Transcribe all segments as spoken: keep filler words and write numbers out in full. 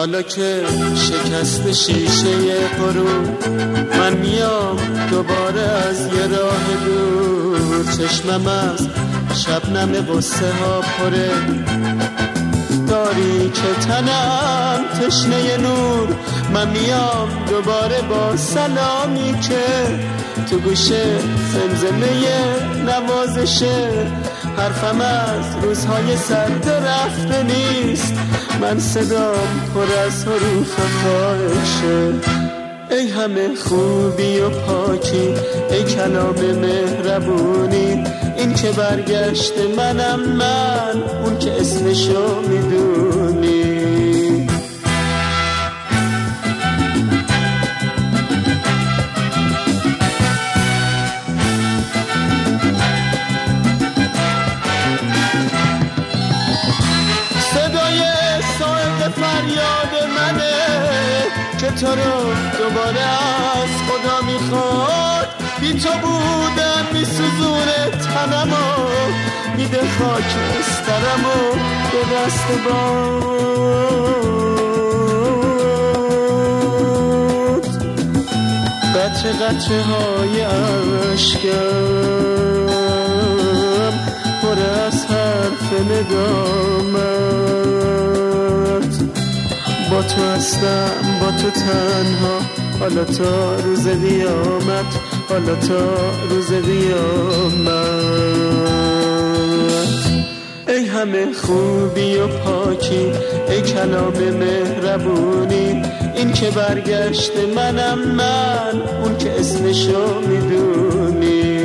حالا که شکست شیشه غرور من میام دوباره از یه راه دور، چشمم از شبنم قصه ها پره، داری که تنم تشنه نور، من میام دوباره با سلامی که تو گوشه زمزمه نوازشه، حرفم از روزهای سرد رفته نیست، من صدام پر از حروف فاحشه. ای همه خوبی و پاکی، ای کلام مهربونی، این که برگشت منم من، اون که اسمشو میدونی. صدای صاعق فریاد منه که تو رو دوباره از خدا میخواد، بی تو بودن میسوزونه تنمو، میده خاکسترمو به دست باد. قطره قطره های عشقم پر از حرف ندامت، با تو هستم با تو تنها، حالا تا روز قیامت، حالا تا روز قیامت. ای همه خوبی و پاکی، ای کلام مهربونی، این که برگشت منم من، اون که اسمشو میدونی.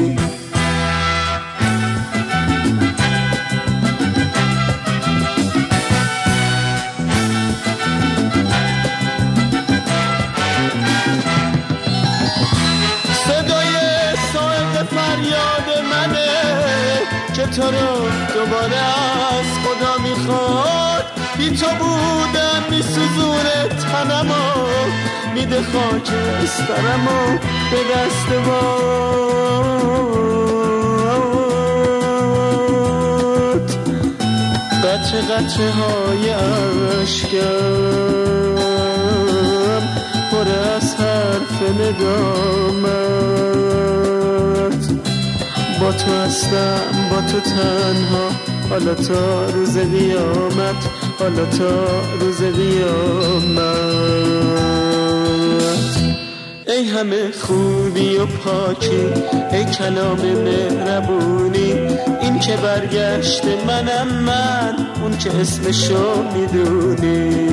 فریاد منه که تو رو دوباره از خدا میخواد، بی تو بودن میسوزونه تنمو، میده خاکسترمو به دست باد. قطره قطره های عشقم پر از حرف ندامت، با تو هستم با تو تنها، حالا تا روز قیامت، حالا تا روز قیامت. ای همه خوبی و پاکی، ای کلام مهربونی، این که برگشت منم من، اون که اسمشو میدونی.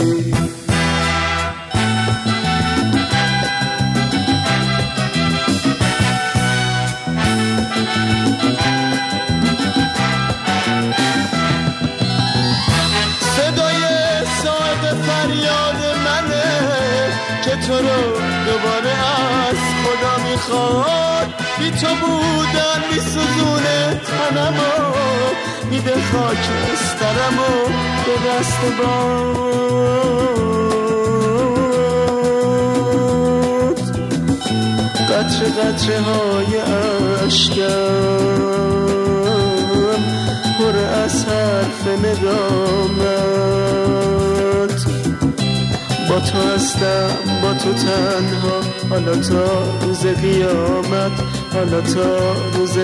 که تو رو دوباره از خدا میخواد، بی تو بودن میسوزونه تنمو، میده خاکسترمو به دست باد. قطره قطره های عشقم پر از حرف ندامت، با تو هستم با تو تنها، حالا تا روز قیامت، حالا تا روز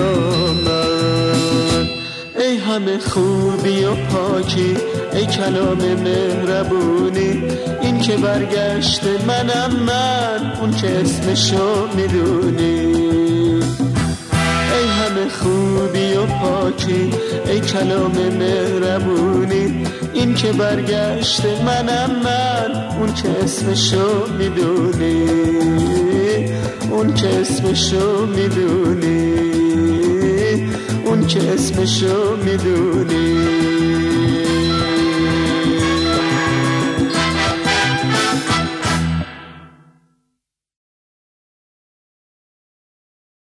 قیامت. ای همه خوبی و پاکی، ای کلام مهربونی، این که برگشت منم من، اون که اسمشو میدونی. ای همه خوبی و پاکی، ای کلام مهربونی، این که برگشت منم من، اون که اسمشو میدونی، اون که اسمشو میدونی، اون که اسمشو میدونی.